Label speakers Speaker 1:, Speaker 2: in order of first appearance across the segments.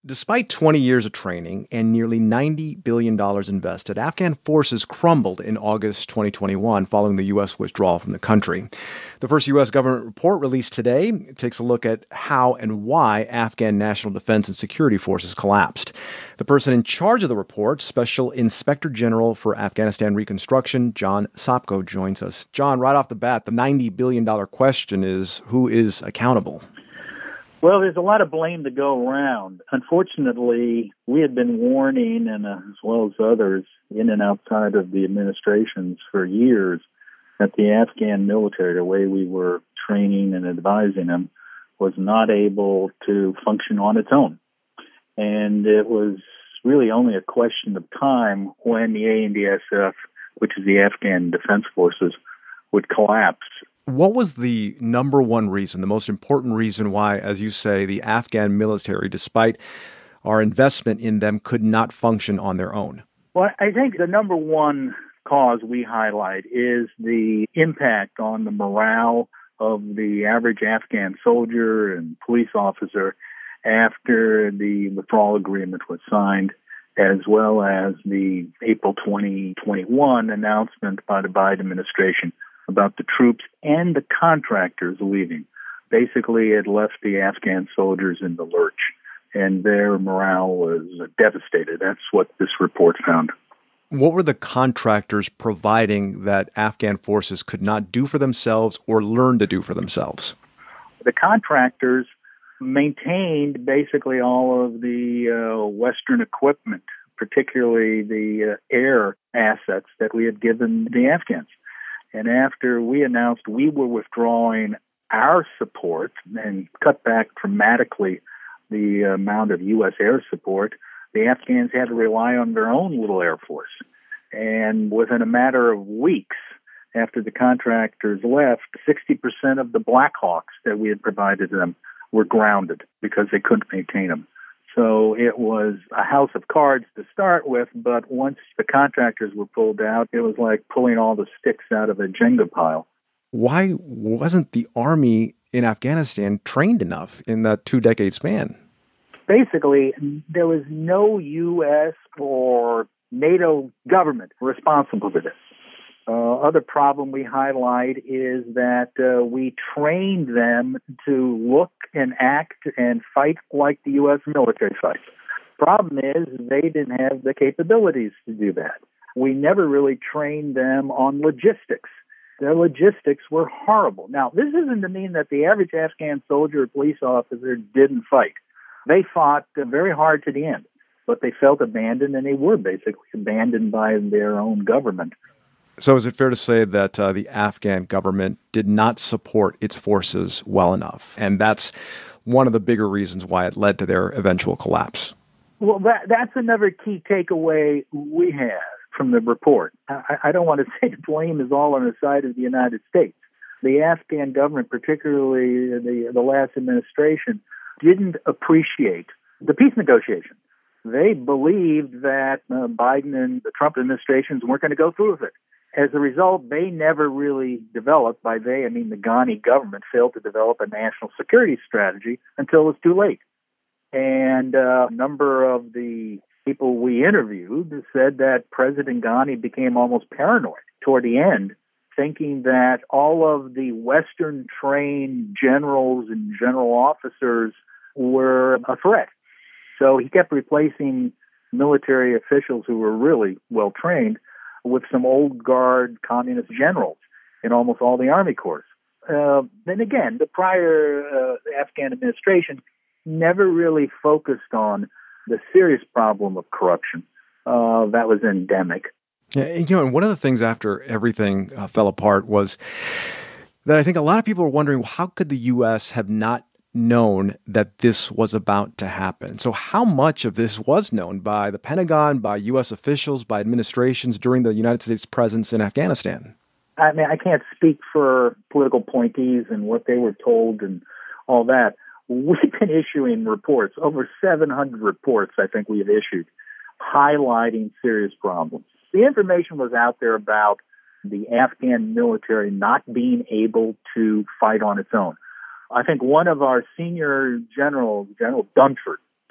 Speaker 1: Despite 20 years of training and nearly $90 billion invested, Afghan forces crumbled in August 2021 following the U.S. withdrawal from the country. The first U.S. government report released today takes a look at how and why Afghan national defense and security forces collapsed. The person in charge of the report, Special Inspector General for Afghanistan Reconstruction, John Sopko, joins us. John, right off the bat, the $90 billion question is, who is accountable?
Speaker 2: Well, there's a lot of blame to go around. Unfortunately, we had been warning, and as well as others in and outside of the administrations for years, that the Afghan military, the way we were training and advising them, was not able to function on its own. And it was really only a question of time when the ANDSF, which is the Afghan Defense Forces, would collapse.
Speaker 1: What was the number one reason, the most important reason why, as you say, the Afghan military, despite our investment in them, could not function on their own?
Speaker 2: Well, I think the number one cause we highlight is the impact on the morale of the average Afghan soldier and police officer after the withdrawal agreement was signed, as well as the April 2021 announcement by the Biden administration about the troops and the contractors leaving. Basically, it left the Afghan soldiers in the lurch, and their morale was devastated. That's what this report found.
Speaker 1: What were the contractors providing that Afghan forces could not do for themselves or learn to do for themselves?
Speaker 2: The contractors maintained basically all of the Western equipment, particularly the air assets that we had given the Afghans. And after we announced we were withdrawing our support and cut back dramatically the amount of U.S. air support, the Afghans had to rely on their own little air force. And within a matter of weeks after the contractors left, 60% of the Black Hawks that we had provided them were grounded because they couldn't maintain them. So it was a house of cards to start with, but once the contractors were pulled out, it was like pulling all the sticks out of a Jenga pile.
Speaker 1: Why wasn't the army in Afghanistan trained enough in that 2-decade span?
Speaker 2: Basically, there was no U.S. or NATO government responsible for this. Other problem we highlight is that we trained them to look and act and fight like the U.S. military fights. Problem is, they didn't have the capabilities to do that. We never really trained them on logistics. Their logistics were horrible. Now, this isn't to mean that the average Afghan soldier or police officer didn't fight. They fought very hard to the end, but they felt abandoned, and they were basically abandoned by their own government.
Speaker 1: So is it fair to say that the Afghan government did not support its forces well enough? And that's one of the bigger reasons why it led to their eventual collapse.
Speaker 2: Well, that's another key takeaway we have from the report. I don't want to say the blame is all on the side of the United States. The Afghan government, particularly the last administration, didn't appreciate the peace negotiations. They believed that Biden and the Trump administrations weren't going to go through with it. As a result, they never really developed, by they, I mean the Ghani government, failed to develop a national security strategy until it was too late. And a number of the people we interviewed said that President Ghani became almost paranoid toward the end, thinking that all of the Western-trained generals and general officers were a threat. So he kept replacing military officials who were really well-trained with some old guard communist generals in almost all the Army Corps. Then again, the prior Afghan administration never really focused on the serious problem of corruption that was endemic.
Speaker 1: Yeah, and one of the things after everything fell apart was that I think a lot of people were wondering, how could the U.S. have not known that this was about to happen? So how much of this was known by the Pentagon, by U.S. officials, by administrations during the United States presence in Afghanistan?
Speaker 2: I mean, I can't speak for political appointees and what they were told and all that. We've been issuing reports, over 700 reports I think we have issued, highlighting serious problems. The information was out there about the Afghan military not being able to fight on its own. I think one of our senior generals, General Dunford,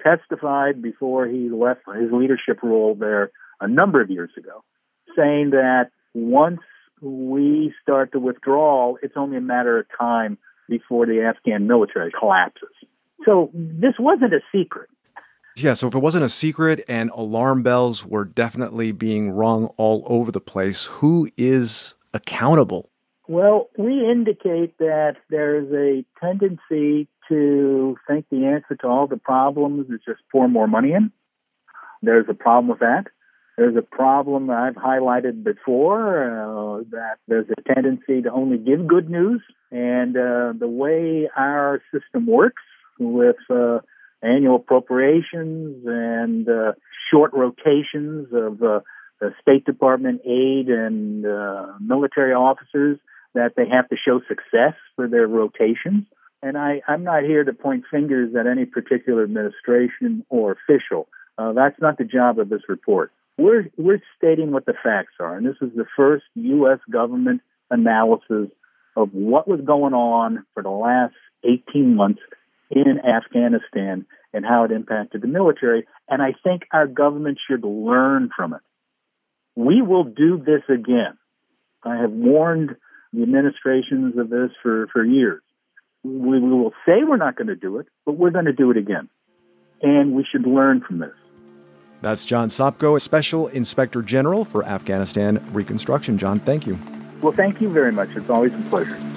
Speaker 2: testified before he left his leadership role there a number of years ago, saying that once we start the withdrawal, it's only a matter of time before the Afghan military collapses. So this wasn't a secret.
Speaker 1: Yeah, so if it wasn't a secret and alarm bells were definitely being rung all over the place, who is accountable?
Speaker 2: Well, we indicate that there's a tendency to think the answer to all the problems is just pour more money in. There's a problem with that. There's a problem I've highlighted before, that there's a tendency to only give good news. And the way our system works with annual appropriations and short rotations of the State Department aid and military officers, that they have to show success for their rotations. And I'm not here to point fingers at any particular administration or official. That's not the job of this report. We're stating what the facts are, and this is the first U.S. government analysis of what was going on for the last 18 months in Afghanistan and how it impacted the military, and I think our government should learn from it. We will do this again. I have warned the administrations of this for years. We will say we're not going to do it, but we're going to do it again, and we should learn from this.
Speaker 1: That's John Sopko, Special Inspector General for Afghanistan Reconstruction. John, thank you.
Speaker 2: Well, thank you very much. It's always a pleasure.